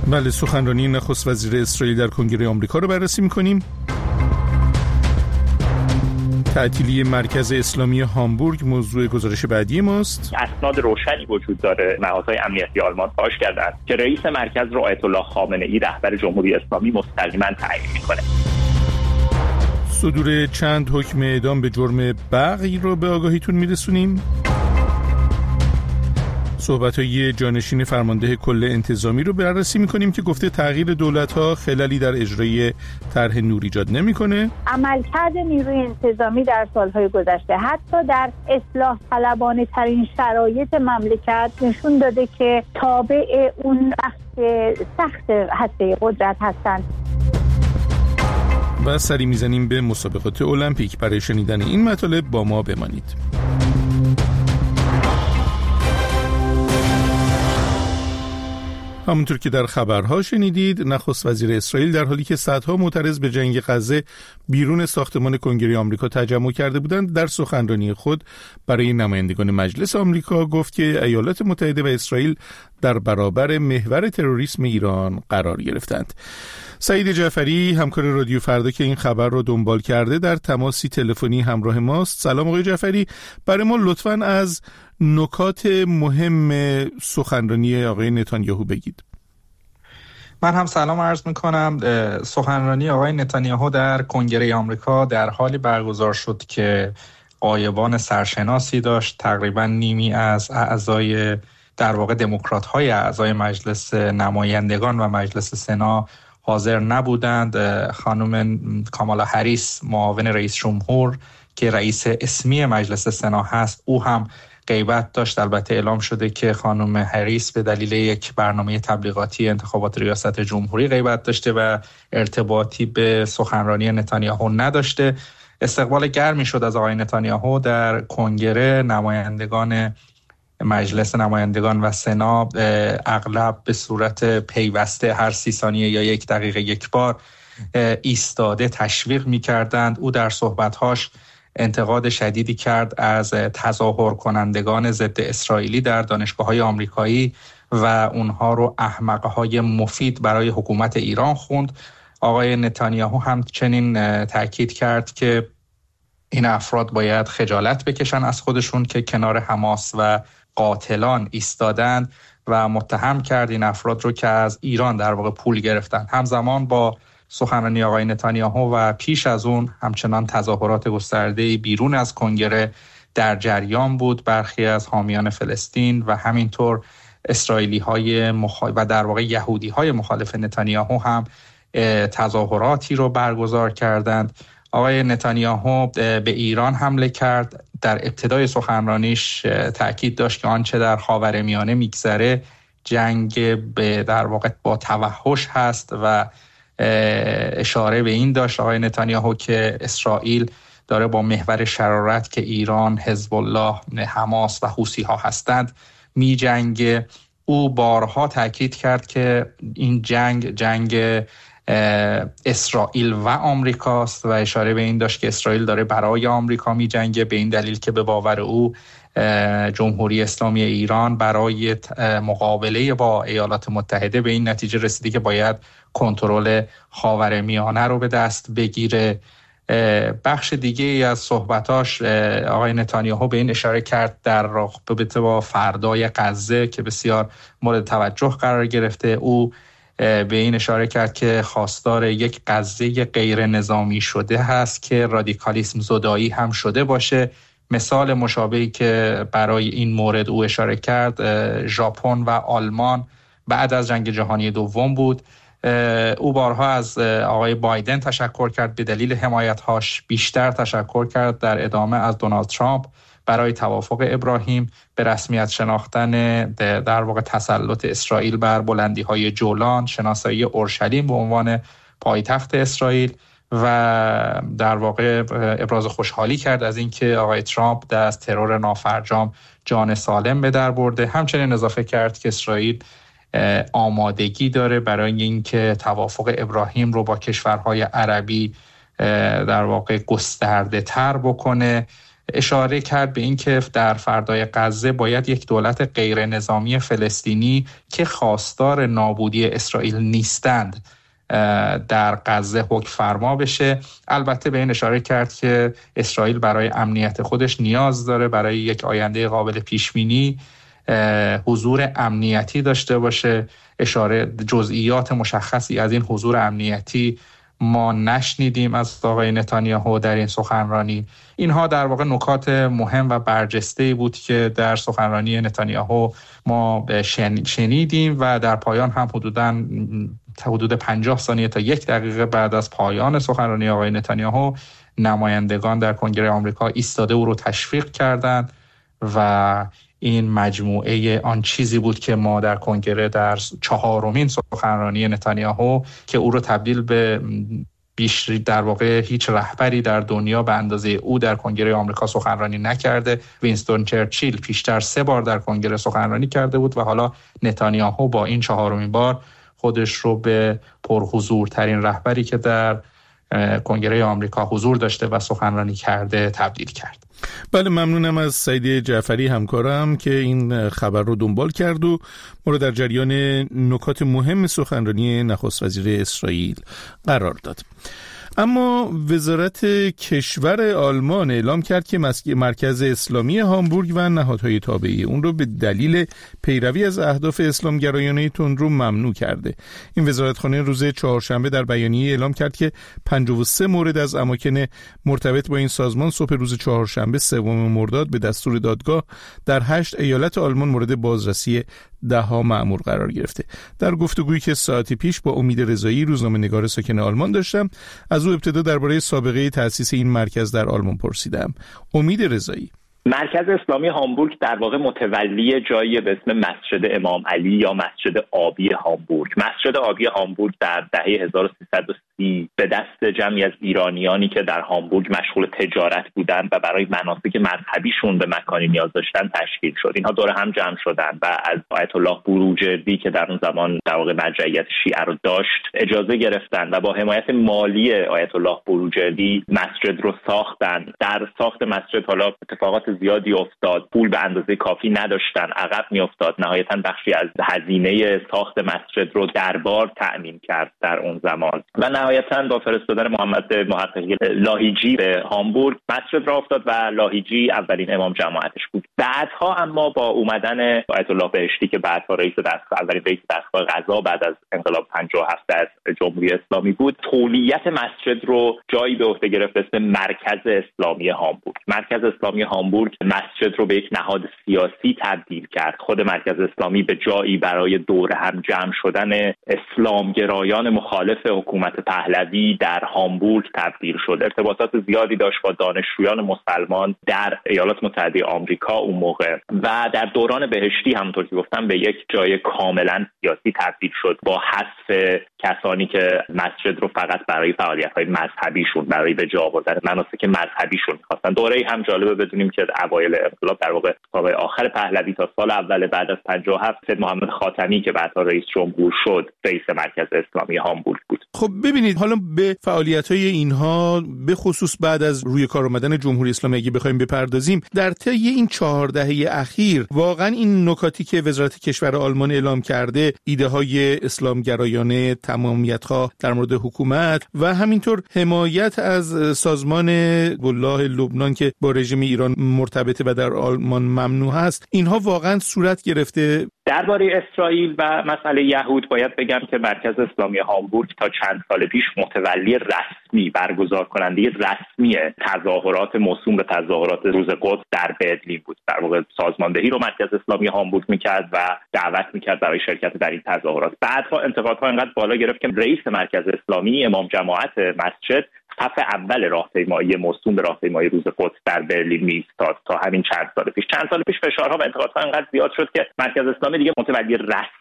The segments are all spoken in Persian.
بله، سخنرانی نخست وزیر اسرائیل در کنگره آمریکا رو بررسی می‌کنیم. تعطیلی مرکز اسلامی هامبورگ موضوع گزارش بعدی ماست. اسناد روشنی وجود داره. نهادهای امنیتی آلمان فاش کردند که رئیس مرکز رو آیت الله خامنه‌ای رهبر جمهوری اسلامی مستقیما تعیین می‌کنه. صدور چند حکم اعدام به جرم بغی رو به آگاهیتون میرسونیم. صحبت‌های جانشین فرمانده کل انتظامی رو بررسی می‌کنیم که گفته تغییر دولت‌ها خللی در اجرای طرح نور ایجاد نمی‌کنه. عملکرد نیروی انتظامی در سال‌های گذشته حتی در اصلاح طلبانه‌ترین شرایط مملکت نشون داده که تابع اون بخش سخت هسته قدرت هستند. و سری میزنیم به مسابقات المپیک. برای شنیدن این مطالب با ما بمانید. همونطور که در خبرها شنیدید، نخست وزیر اسرائیل در حالی که صدها معترض به جنگ غزه بیرون ساختمان کنگره آمریکا تجمع کرده بودند، در سخنرانی خود برای نمایندگان مجلس آمریکا گفت که ایالات متحده و اسرائیل در برابر محور تروریسم ایران قرار گرفتند. سعید جعفری، همکار رادیو فردا که این خبر رو دنبال کرده، در تماسی تلفنی همراه ماست. سلام آقای جعفری، برای ما لطفاً از نکات مهم سخنرانی آقای نتانیاهو بگید. من هم سلام عرض میکنم. سخنرانی آقای نتانیاهو در کنگره آمریکا در حالی برگزار شد که غایبان سرشناسی داشت. تقریبا نیمی از اعضای در واقع دموکرات‌های اعضای مجلس نمایندگان و مجلس سنا حاضر نبودند. خانم کامالا هریس، معاون رئیس جمهور که رئیس اسمی مجلس سنا هست، او هم غیبت داشت. البته اعلام شده که خانم هریس به دلیل یک برنامه تبلیغاتی انتخابات ریاست جمهوری غیبت داشته و ارتباطی به سخنرانی نتانیاهو نداشته. استقبال گرمی شد از آقای نتانیاهو در کنگره. نمایندگان مجلس نمایندگان و سنا اغلب به صورت پیوسته هر 30 ثانیه یا 1 دقیقه یک بار ایستاده تشویق می‌کردند. او در صحبت‌هاش انتقاد شدیدی کرد از تظاهر کنندگان ضد اسرائیلی در دانشگاه‌های آمریکایی و اونها رو احمق‌های مفید برای حکومت ایران خوند. آقای نتانیاهو همچنین تاکید کرد که این افراد باید خجالت بکشن از خودشون که کنار حماس و قاتلان ایستادند و متهم کرد این افراد رو که از ایران در واقع پول گرفتن. همزمان با سخنرانی آقای نتانیاهو و پیش از اون همچنان تظاهرات گسترده‌ای بیرون از کنگره در جریان بود. برخی از حامیان فلسطین و همینطور اسرائیلی‌های و در واقع یهودی‌های مخالف نتانیاهو هم تظاهراتی رو برگزار کردند. آقای نتانیاهو به ایران حمله کرد. در ابتدای سخنرانیش تأکید داشت که آنچه در خاورمیانه میگذره جنگ به در واقع با توحش هست و اشاره به این داشت آقای نتانیاهو که اسرائیل داره با محور شرارت که ایران، حزب الله، حماس و حوثی ها هستند می جنگه. او بارها تأکید کرد که این جنگ اسرائیل و آمریکاست و اشاره به این داشت که اسرائیل داره برای آمریکا می جنگه، به این دلیل که به باور او جمهوری اسلامی ایران برای مقابله با ایالات متحده به این نتیجه رسیده که باید کنترل خاورمیانه رو به دست بگیره. بخش دیگه ای از صحبتاش آقای نتانیاهو به این اشاره کرد در رابطه با فردای غزه که بسیار مورد توجه قرار گرفته. او به این اشاره کرد که خواستار یک غزه غیر نظامی شده هست که رادیکالیسم زدایی هم شده باشه. مثال مشابهی که برای این مورد او اشاره کرد ژاپن و آلمان بعد از جنگ جهانی دوم بود. او بارها از آقای بایدن تشکر کرد، به دلیل حمایت‌هاش بیشتر تشکر کرد در ادامه از دونالد ترامپ برای توافق ابراهیم، به رسمیت شناختن در واقع تسلط اسرائیل بر بلندی‌های جولان، شناسایی اورشلیم به عنوان پایتخت اسرائیل و در واقع ابراز خوشحالی کرد از اینکه آقای ترامپ از ترور نافرجام جان سالم به در برده. همچنین اضافه کرد که اسرائیل آمادگی داره برای اینکه توافق ابراهیم رو با کشورهای عربی در واقع گسترده تر بکنه. اشاره کرد به اینکه در فردای غزه باید یک دولت غیر نظامی فلسطینی که خواستار نابودی اسرائیل نیستند در غزه حکم فرما بشه. البته به این اشاره کرد که اسرائیل برای امنیت خودش نیاز داره برای یک آینده قابل پیش بینی حضور امنیتی داشته باشه. جزئیات مشخصی از این حضور امنیتی ما نشنیدیم از آقای نتانیاهو در این سخنرانی. اینها در واقع نکات مهم و برجسته‌ای بود که در سخنرانی نتانیاهو ما شنیدیم و در پایان هم حدود 50 ثانیه تا 1 دقیقه بعد از پایان سخنرانی آقای نتانیاهو نمایندگان در کنگره آمریکا ایستاده او رو تشویق کردند و این مجموعه آن چیزی بود که ما در کنگره در 4مین سخنرانی نتانیاهو که او رو تبدیل به در واقع هیچ رهبری در دنیا به اندازه او در کنگره آمریکا سخنرانی نکرده. وینستون چرچیل پیشتر 3 بار در کنگره سخنرانی کرده بود و حالا نتانیاهو با این 4مین بار خودش رو به پرحضورترین رهبری که در کنگره آمریکا حضور داشته و سخنرانی کرده تبدیل کرد. بله، ممنونم از سعید جعفری همکارم که این خبر رو دنبال کرد و ما رو در جریان نکات مهم سخنرانی نخست وزیر اسرائیل قرار داد. اما وزارت کشور آلمان اعلام کرد که مرکز اسلامی هامبورگ و نهادهای تابعه اون رو به دلیل پیروی از اهداف اسلامگرایانه تندرو ممنوع کرده. این وزارتخانه روز چهارشنبه در بیانیه اعلام کرد که 53 مورد از اماکن مرتبط با این سازمان صبح روز چهارشنبه 3 مرداد به دستور دادگاه در 8 ایالت آلمان مورد بازرسی 10 مأمور قرار گرفته. در گفتگویی که ساعتی پیش با امید رضایی روزنامه‌نگار ساکن آلمان داشتم، از او ابتدا درباره سابقه تأسیس این مرکز در آلمان پرسیدم. امید رضایی: مرکز اسلامی هامبورگ در واقع متولی جایی به اسم مسجد امام علی یا مسجد آبی هامبورگ. مسجد آبی هامبورگ در دهه 1330 به دست جمعی از ایرانیانی که در هامبورگ مشغول تجارت بودند و برای مناسک مذهبیشون به مکانی نیاز داشتن تشکیل شد. اینها دور هم جمع شدند و از آیت الله بروجردی که در اون زمان در واقع مرجعیت شیعه رو داشت اجازه گرفتند و با حمایت مالی آیت الله بروجردی مسجد رو ساختند. در ساخت مسجد حالا اتفاقات زیادی افتاد، پول به اندازه کافی نداشتن، عقب میافتاد. نهایتاً بخشی از هزینه ساخت مسجد رو دربار تأمین کرد در اون زمان و نهایتاً با فرستادن محمد محققی لاهیجی به هامبورگ مسجد را افتاد و لاهیجی اولین امام جماعتش بود. بعدها اما با اومدن آیت الله بهشتی که بعدها اولین رئیس دستگاه قضا بعد از انقلاب 57 در جمهوری اسلامی بود، تولیت مسجد رو جایی به عهده گرفت به اسم مرکز اسلامی هامبورگ. مرکز اسلامی هامبورگ مسجد رو به یک نهاد سیاسی تبدیل کرد. خود مرکز اسلامی به جایی برای دور هم جمع شدن اسلامگرایان مخالف حکومت پهلوی در هامبورگ تبدیل شد. ارتباطات زیادی داشت با دانشجویان مسلمان در ایالات متحده آمریکا اون موقع و در دوران بهشتی همونطور که گفتم به یک جای کاملا سیاسی تبدیل شد با حذف کسانی که مسجد رو فقط برای فعالیت‌های مذهبیشون، برای به جا آوردن مناسک مذهبیشون می‌خواستن. دوره هم جالبه بدونیم که اوایل انقلاب در واقع تا آخر پهلوی تا سال اول بعد از 57 سید محمد خاتمی که بعدها رئیس جمهور شد رئیس مرکز اسلامی هامبورگ بود. خب ببینید، حالا به فعالیت‌های اینها به خصوص بعد از روی کار آمدن جمهوری اسلامی اگه بخوایم بپردازیم، در طی این 4 دهه اخیر واقعا این نکاتی که وزارت کشور آلمان اعلام کرده، ایده‌های اسلامگرایانه، تمامیت‌خواه در مورد حکومت و همینطور حمایت از سازمان والله لبنان که با رژیم ایران مرتبطه و در آلمان ممنوع است، اینها واقعا صورت گرفته؟ درباره اسرائیل و مسئله یهود باید بگم که مرکز اسلامی هامبورگ تا چند سال پیش متولی رسمی، برگزار کننده رسمی تظاهرات موسوم به تظاهرات روز قدس در برلین بود. در واقع سازماندهی رو مرکز اسلامی هامبورگ میکرد و دعوت میکرد برای شرکت در این تظاهرات. بعدها انتقادها انقدر بالا گرفت که رئیس مرکز اسلامی امام جماعت مسجد صف اول راهپیمایی موسوم به راهپیمایی روز قدس در برلین می‌ایستاد تا همین چند سال پیش فشارها و انتقادها انقدر زیاد شد که مرکز اسلامی دیگه متولی رسمی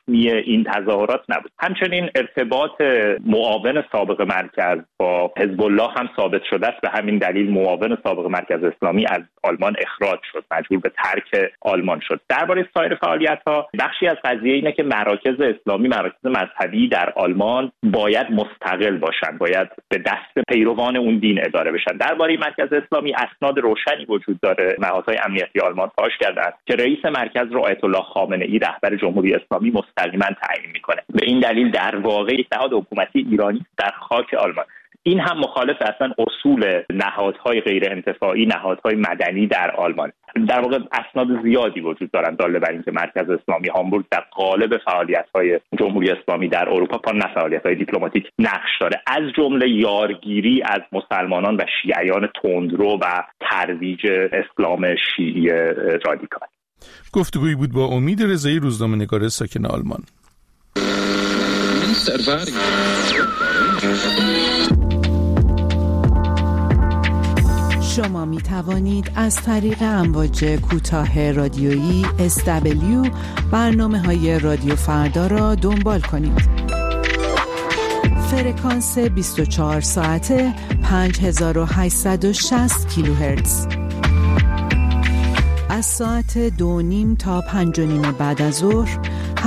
رسمی این تظاهرات نبود. همچنین ارتباط معاون سابق مرکز با حزب الله هم ثابت شده است. به همین دلیل معاون سابق مرکز اسلامی از آلمان اخراج شد، مجبور به ترک آلمان شد. درباره سایر فعالیت‌ها، بخشی از قضیه اینه که مراکز اسلامی، مراکز مذهبی در آلمان باید مستقل باشند، باید به دست پیروان اون دین اداره بشن. درباره مرکز اسلامی اسناد روشنی وجود داره. نهادهای امنیتی آلمان فاش کردند که رئیس مرکز رو آیت الله خامنه‌ای رهبر جمهوری اسلامی مستقیما تعیین میکنه. به این دلیل در واقع یک نهاد حکومتی ایرانی در خاک آلمان. این هم مخالف اصلا اصول نهادهای غیر انتفاعی، نهادهای مدنی در آلمان. در واقع اسناد زیادی وجود دارند داله بر اینکه مرکز اسلامی هامبورگ در قالب فعالیت‌های جمهوری اسلامی در اروپا، نه فعالیت‌های دیپلماتیک، نقش داره، از جمله یارگیری از مسلمانان و شیعیان تندرو و ترویج اسلام شیعی رادیکال. گفتگویی بود با امید رضایی، روزنامه‌نگار ساکن آلمان. شما می توانید از طریق امواج کوتاه رادیویی SW برنامه‌های رادیو فردا را دنبال کنید. فرکانس 24 ساعته 5860 کیلوهرتز. از ساعت 2:30 تا 5:30 بعد از ظهر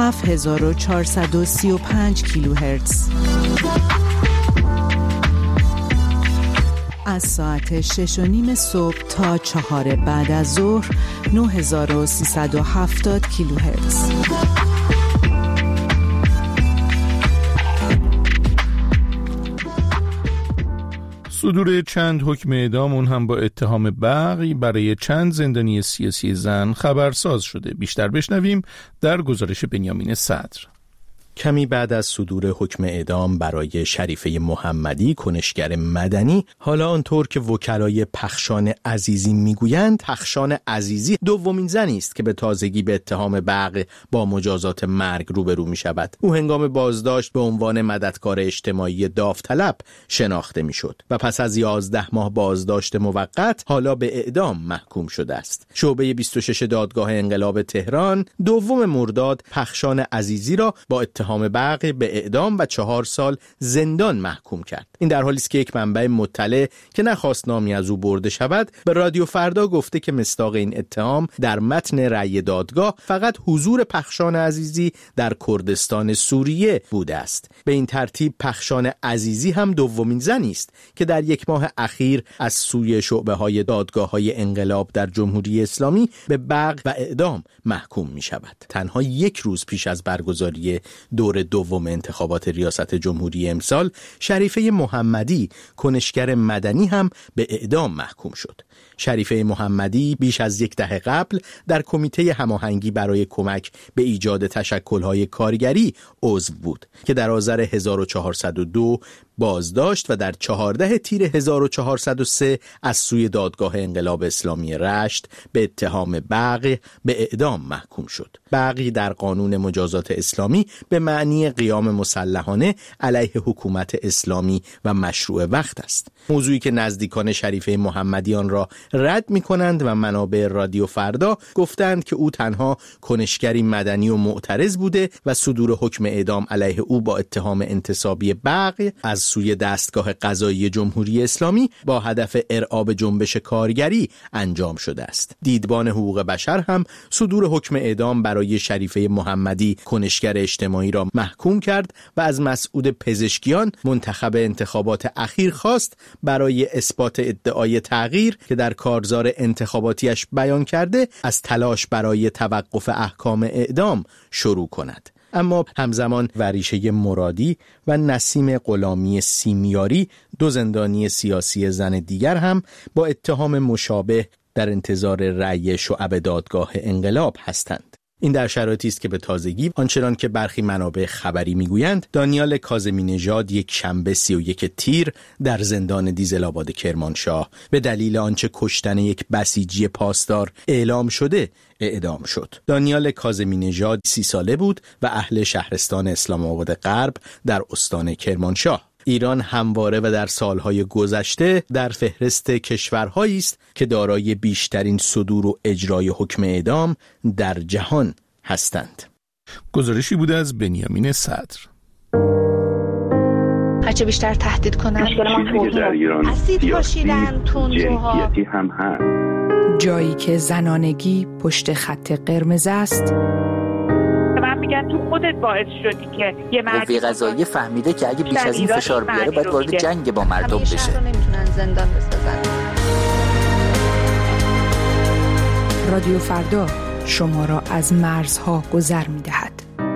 7435 کیلوهرتز. از ساعت 6:30 صبح تا 4 بعد از ظهر 9370 کیلوهرتز. صدور چند حکم اعدام، اون هم با اتهام بغی برای چند زندانی سیاسی زن خبرساز شده. بیشتر بشنویم در گزارش بنیامین صدر. کمی بعد از صدور حکم اعدام برای شریفه محمدی، کنشگر مدنی، حالا آنطور که وکلای پخشان عزیزی میگویند، پخشان عزیزی دومین زنی است که به تازگی به اتهام بغی با مجازات مرگ روبرو می شود. او هنگام بازداشت به عنوان مددکار اجتماعی داوطلب شناخته می شد و پس از 11 ماه بازداشت موقت حالا به اعدام محکوم شده است. شعبه 26 دادگاه انقلاب تهران 2 مرداد پخشان عزیزی را با اتهام بغی به اعدام و 4 سال زندان محکوم کرد. این در حالی است که یک منبع مطلع که نخواست نامی از او برده شود به رادیو فردا گفته که مصداق این اتهام در متن رأی دادگاه فقط حضور پخشان عزیزی در کردستان سوریه بوده است. به این ترتیب پخشان عزیزی هم دومین زنی است که در 1 ماه اخیر از سوی شعبه‌های دادگاه‌های انقلاب در جمهوری اسلامی به بغی و اعدام محکوم می شود. تنها 1 روز پیش از برگزاری دور دوم انتخابات ریاست جمهوری امسال، شریفه محمدی، کنشگر مدنی هم به اعدام محکوم شد. شریفه محمدی بیش از 10 دهه قبل در کمیته هماهنگی برای کمک به ایجاد تشکل‌های کارگری عضو بود که در آذر 1402 بازداشت و در 14 تیر 1403 از سوی دادگاه انقلاب اسلامی رشت به اتهام بغی به اعدام محکوم شد. بغی در قانون مجازات اسلامی به معنی قیام مسلحانه علیه حکومت اسلامی و مشروع وقت است. موضوعی که نزدیکان شریفه محمدیان را رد می‌کنند و منابع رادیو فردا گفتند که او تنها کنشگری مدنی و معترض بوده و صدور حکم اعدام علیه او با اتهام انتصابی بغی از سوی دستگاه قضایی جمهوری اسلامی با هدف ارعاب جنبش کارگری انجام شده است. دیدبان حقوق بشر هم صدور حکم اعدام برای شریفه محمدی، کنشگر اجتماعی، را محکوم کرد و از مسعود پزشکیان، منتخب انتخابات اخیر، خواست برای اثبات ادعای تغییر که در کارزار انتخاباتیش بیان کرده از تلاش برای توقف احکام اعدام شروع کند. اما همزمان وریشه مرادی و نسیم غلامی سیمیاری، 2 زندانی سیاسی زن دیگر، هم با اتهام مشابه در انتظار رأی شعب دادگاه انقلاب هستند. این در شرایطی است که به تازگی، آنچنان که برخی منابع خبری میگویند، دانیال کاظمی نژاد یک شنبه 31 تیر در زندان دیزل‌آباد کرمانشاه به دلیل آنچه کشتن یک بسیجی پاسدار اعلام شده اعدام شد. دانیال کاظمی نژاد 30 ساله بود و اهل شهرستان اسلام آباد غرب در استان کرمانشاه. ایران همواره و در سالهای گذشته در فهرست کشورهایی است که دارای بیشترین صدور و اجرای حکم اعدام در جهان هستند. گزارشی بوده از بنیامین صدر. هرچه بیشتر تهدید کنن در ایران اسید پاشیدن، تندروها هم هست. جایی که زنانگی پشت خط قرمز است. من میگم تو خودت باعث شدی که یه قوه قضاییه فهمیده که اگه بیش از این فشار بیاره باید وارد جنگ با مردم بشه. شهر رو نمیتونن زندان بسازن. رادیو فردا شما را از مرزها گذر می‌دهد.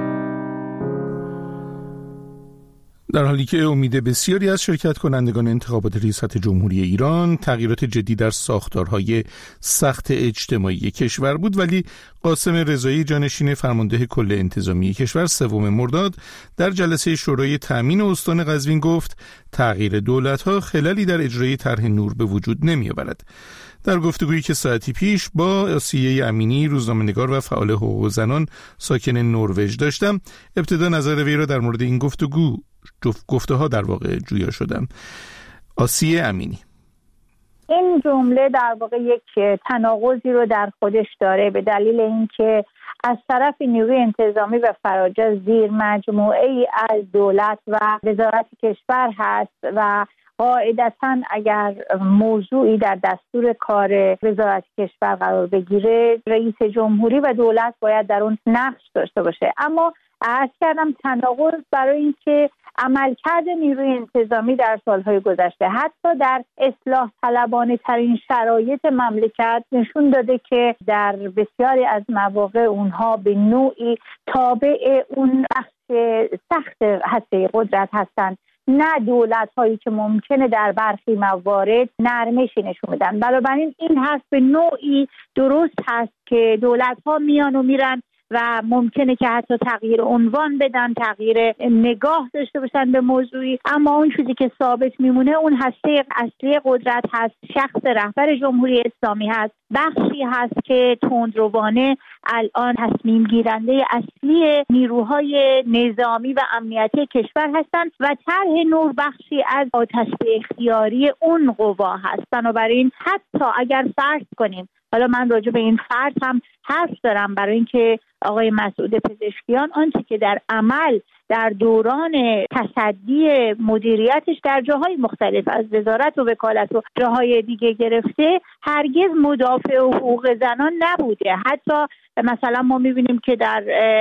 در حالی که امید بسیاری از شرکت کنندگان انتخابات ریاست جمهوری ایران تغییرات جدی در ساختارهای سخت اجتماعی کشور بود، ولی قاسم رضایی جانشین فرمانده کل انتظامی کشور 3 مرداد در جلسه شورای تامین استان قزوین گفت تغییر دولت‌ها خللی در اجرای طرح نور به وجود نمی‌آورد. در گفتگویی که ساعتی پیش با آسیه امینی روزنامه‌نگار و فعال حقوق زنان ساکن نروژ داشتم، ابتدا نظر وی را در مورد این گفته‌ها در واقع جویا شدم. آسیه امینی: این جمله در واقع یک تناقضی رو در خودش داره، به دلیل اینکه از طرف نیروی انتظامی و فراجا زیر مجموعه‌ای از دولت و وزارت کشور هست و قاعدتاً اگر موضوعی در دستور کار وزارت کشور قرار بگیره، رئیس جمهوری و دولت باید در اون نقش داشته باشه. اما عرض کردم تناقض برای اینکه عملکرد نیروی انتظامی در سالهای گذشته حتی در اصلاح طلبانه ترین شرایط مملکت نشون داده که در بسیاری از مواقع اونها به نوعی تابع اون بخش سخت هسته قدرت هستند، نه دولت هایی که ممکنه در برخی موارد نرمشی نشون بدن. بنابراین این حرف به نوعی درست هست که دولت ها میان و میرن و ممکنه که حتی تغییر عنوان بدن، تغییر نگاه داشته باشن به موضوعی، اما اون چیزی که ثابت میمونه اون هسته اصلی قدرت هست، شخص رهبر جمهوری اسلامی هست، بخشی هست که تندروانه الان تصمیم گیرنده اصلی نیروهای نظامی و امنیتی کشور هستند و طرح نور بخشی از آتش به اختیاری اون قوا هست. بنابراین حتی اگر فرض کنیم، حالا من راجع به این فرض هم حرف دارم برای اینکه آقای مسعود پزشکیان آنچه که در عمل در دوران تصدی مدیریتش در جاهای مختلف از وزارت و وکالت و جاهای دیگه گرفته، هرگز مدافع حقوق زنان نبوده. حتی مثلا ما میبینیم که در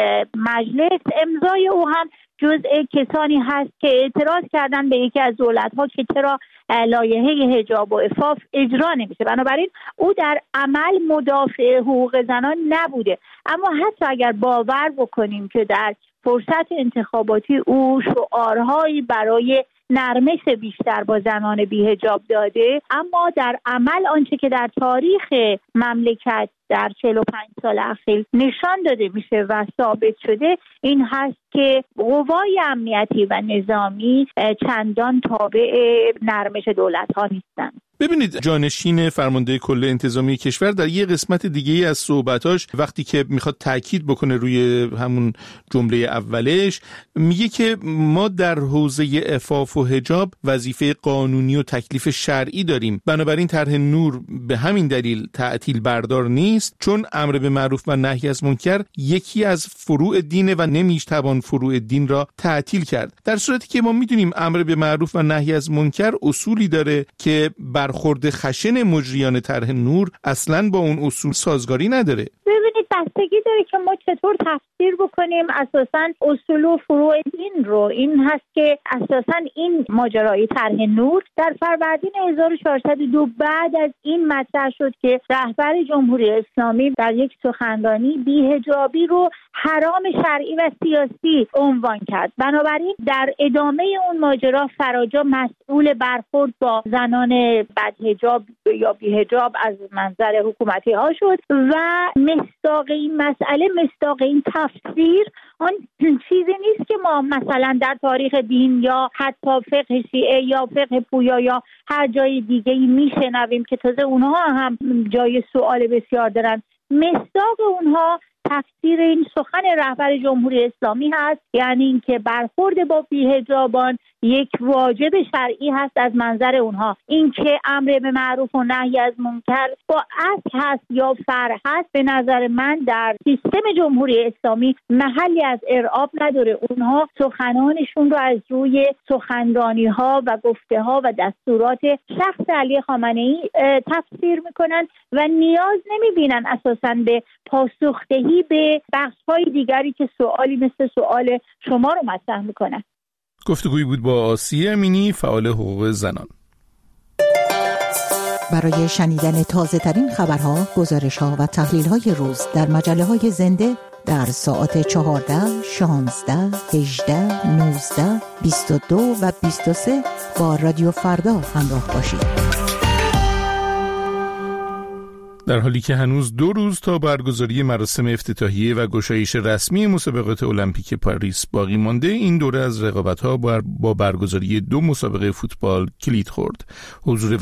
مجلس امضای او هم جزء کسانی هست که اعتراض کردن به یکی از دولت‌ها که چرا لایحه حجاب و عفاف اجرا نمیشه. بنابراین او در عمل مدافع حقوق زنان نبوده. اما حتی اگر باور بکنیم که در فرصت انتخاباتی او شعارهایی برای نرمش بیشتر با زنان بی‌حجاب داده، اما در عمل آنچه که در تاریخ مملکت در 45 سال اخیر نشان داده میشه و ثابت شده این هست که قوای امنیتی و نظامی چندان تابع نرمش دولت‌ها نیستند. ببینید، جانشین فرمانده کل انتظامی کشور در یه قسمت دیگه از صحبتاش وقتی که میخواد تاکید بکنه روی همون جمله اولش، میگه که ما در حوزه عفاف و حجاب وظیفه قانونی و تکلیف شرعی داریم، بنابراین طرح نور به همین دلیل تعطیل بردار نیست، چون امر به معروف و نهی از منکر یکی از فروع دینه و نمیتوان فروع دین را تعطیل کرد، در صورتی که ما میدونیم امر به معروف و نهی از منکر اصولی داره که برخورد خشن مجریان طرح نور اصلاً با اون اصول سازگاری نداره. ببینید، بستگی داره که ما چطور تفسیر بکنیم اساساً اصول و فروع دین رو. این هست که اساساً این ماجرای طرح نور در فروردین 1402 بعد از این مطرح شد که رهبر جمهوری اسلامی در یک سخنرانی بی‌حجابی رو حرام شرعی و سیاسی عنوان کرد. بنابراین در ادامه اون ماجرا فراجا مسئول برخورد با زنان بدحجاب یا بی‌حجاب از منظر حکومتی ها شد و مصداق این مسئله، مصداق این تفسیر آن چیزی نیست که ما مثلا در تاریخ دین یا حتی فقه شیعه یا فقه پویا یا هر جای دیگه میشنویم که تازه اونها هم جای سوال بسیار دارن. مصداق اونها تفسیر این سخن رهبر جمهوری اسلامی هست، یعنی اینکه برخورد با بی‌حجابان یک واجب شرعی هست از منظر اونها. اینکه امر به معروف و نهی از منکر با اصل هست یا فرع هست، به نظر من در سیستم جمهوری اسلامی محلی از ارعاب نداره. اونها سخنانشون رو از روی سخنرانی ها و گفته ها و دستورات شخص علی خامنه‌ای تفسیر میکنن و نیاز نمیبینن اساساً به پاسخدهی به بخش‌های دیگری که سوالی مثل سوال شما رو مطرح میکنن. گفتگویی بود با آسیه امینی، فعال حقوق زنان. برای شنیدن تازه ترین خبرها، گزارش‌ها و تحلیل‌های روز در مجله‌های زنده در ساعت 14، 16، 18، 19، 22 و 23 با رادیو فردا همراه باشید. در حالی که هنوز 2 روز تا برگزاری مراسم افتتاحیه و گشایش رسمی مسابقات المپیک پاریس باقی مانده، این دوره از رقابت‌ها با برگزاری 2 مسابقه فوتبال کلید خورد. حضور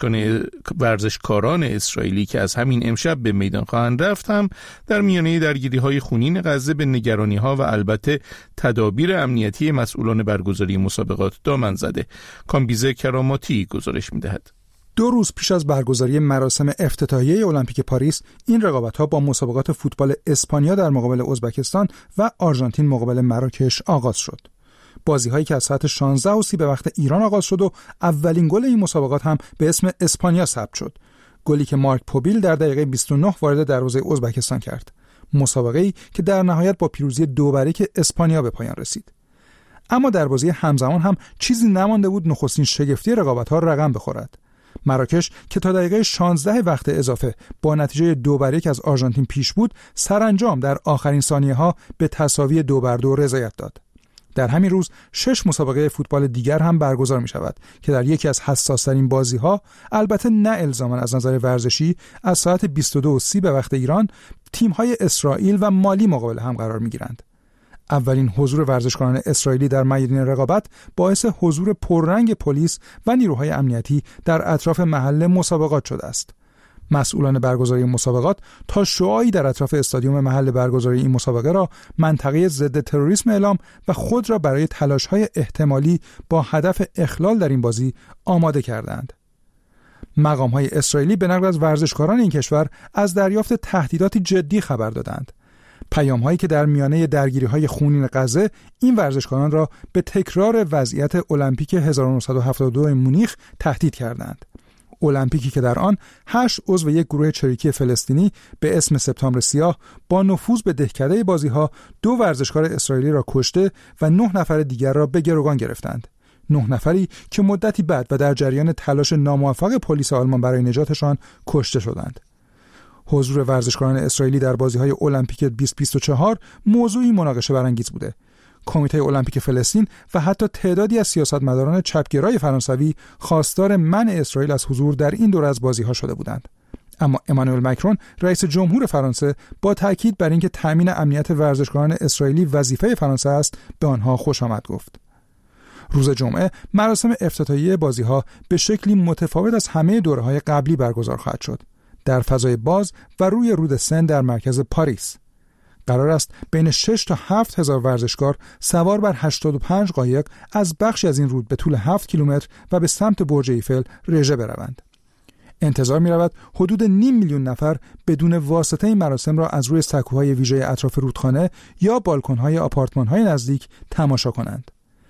ورزشکاران اسرائیلی که از همین امشب به میدان خواهند رفت هم در میانه درگیری‌های خونین غزه به نگرانی‌ها و البته تدابیر امنیتی مسئولان برگزاری مسابقات دامن زده. کامبیزه کراماتی گزارش می‌دهد. 2 روز پیش از برگزاری مراسم افتتاحیه المپیک پاریس، این رقابت‌ها با مسابقات فوتبال اسپانیا در مقابل ازبکستان و آرژانتین مقابل مراکش آغاز شد. بازی‌هایی که از ساعت 16:30 به وقت ایران آغاز شد و اولین گل این مسابقات هم به اسم اسپانیا ثبت شد. گلی که مارک پوبیل در دقیقه 29 وارد دروازه ازبکستان کرد. مسابقه‌ای که در نهایت با پیروزی 2-1 اسپانیا به پایان رسید. اما در بازی همزمان هم چیزی نمانده بود نخستین شگفتی رقابت‌ها رقم بخورد. مراکش که تا دقیقه 16 وقت اضافه با نتیجه 2-1 از آرژانتین پیش بود، سرانجام در آخرین ثانیه‌ها به تساوی 2-2 رضایت داد. در همین روز 6 مسابقه فوتبال دیگر هم برگزار می شود که در یکی از حساس‌ترین بازی‌ها، البته نه الزاماً از نظر ورزشی، از ساعت 22:30 به وقت ایران تیم‌های اسرائیل و مالی مقابل هم قرار می‌گیرند. اولین حضور ورزشکاران اسرائیلی در میدان رقابت باعث حضور پررنگ پلیس و نیروهای امنیتی در اطراف محل مسابقات شده است. مسئولان برگزاری مسابقات تا شعاعی در اطراف استادیوم محل برگزاری این مسابقه را منطقه ضد تروریسم اعلام و خود را برای تلاش‌های احتمالی با هدف اخلال در این بازی آماده کردند. مقام‌های اسرائیلی به نقل از ورزشکاران این کشور از دریافت تهدیداتی جدی خبر دادند. پیام‌هایی که در میانه درگیری‌های خونین غزه این ورزشکاران را به تکرار وضعیت المپیک 1972 مونیخ تهدید کردند. المپیکی که در آن 8 عضو یک گروه چریکی فلسطینی به اسم سپتامبر سیاه با نفوذ به دهکده بازی‌ها 2 ورزشکار اسرائیلی را کشته و 9 نفر دیگر را به گروگان گرفتند. 9 نفری که مدتی بعد و در جریان تلاش ناموفق پلیس آلمان برای نجاتشان کشته شدند. حضور ورزشکاران اسرائیلی در بازی‌های المپیک 2024 موضوعی مناقشه برانگیز بوده. کمیته المپیک فلسطین و حتی تعدادی از سیاستمداران چپگرای فرانسوی خواستار منع اسرائیل از حضور در این دوره از بازی‌ها شده بودند. اما امانوئل مکرون، رئیس جمهور فرانسه، با تاکید بر اینکه تأمین امنیت ورزشکاران اسرائیلی وظیفه فرانسه است، به آنها خوش آمد گفت. روز جمعه مراسم افتتاحیه بازی‌ها به شکلی متفاوت از همه دوره‌های قبلی برگزار خواهد شد. در فضای باز و روی رود سن در مرکز پاریس. قرار است بین 6 تا 7 هزار ورزشکار سوار بر 85 قایق از بخشی از این رود به طول 7 کیلومتر و به سمت برج ایفل رژه بروند. انتظار می رود حدود 500,000 نفر بدون واسطه این مراسم را از روی سکوهای ویژه اطراف رودخانه یا بالکن‌های آپارتمان‌های نزدیک تماشا کنند.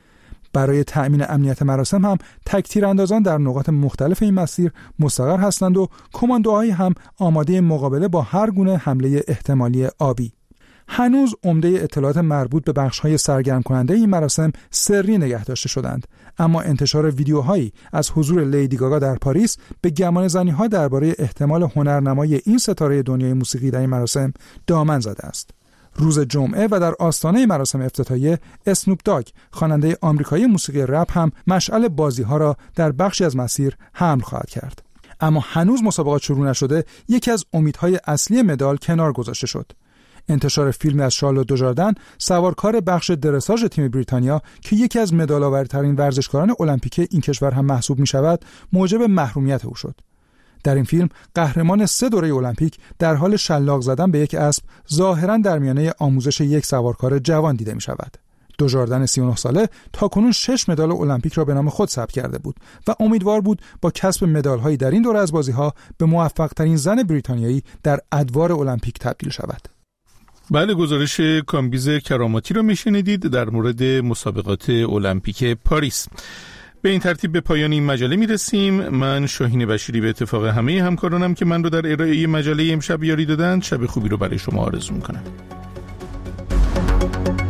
برای تأمین امنیت مراسم هم تک‌تیراندازان در نقاط مختلف این مسیر مستقر هستند و کماندوهایی هم آماده مقابله با هر گونه حمله احتمالی آبی. هنوز عمده اطلاعات مربوط به بخش‌های سرگرم کننده این مراسم سری نگه داشته شدند، اما انتشار ویدیوهایی از حضور لیدی گاگا در پاریس به گمانه‌زنی‌ها درباره احتمال هنرنمایی این ستاره دنیای موسیقی در این مراسم دامن زده است. روز جمعه و در آستانه مراسم افتتاحیه، اسنوپ داگ، خواننده آمریکایی موسیقی رپ، هم مشعل بازی‌ها را در بخشی از مسیر حمل خواهد کرد. اما هنوز مسابقات شروع نشده، یکی از امیدهای اصلی مدال کنار گذاشته شد. انتشار فیلمی از شارلوت دوژاردن، سوارکار بخش درساژ تیم بریتانیا که یکی از مدال‌آورترین ورزشکاران المپیک این کشور هم محسوب می‌شود، موجب محرومیت او شد. در این فیلم قهرمان 3 دوره المپیک در حال شلاق زدن به یک اسب ظاهراً در میانه آموزش یک سوارکار جوان دیده می‌شود. دوجاردن 39 ساله تاکنون 6 مدال المپیک را به نام خود ثبت کرده بود و امیدوار بود با کسب مدال‌هایی در این دوره از بازی‌ها به موفق‌ترین زن بریتانیایی در ادوار المپیک تبدیل شود. بله، گزارش کامبیز کراماتی را میشنیدید در مورد مسابقات المپیک پاریس. به این ترتیب به پایان این مجله میرسیم. من شاهین بشیری به اتفاق همه همکارانم که من رو در ارائه مجله امشب یاری دادند، شب خوبی رو برای شما آرزو میکنم.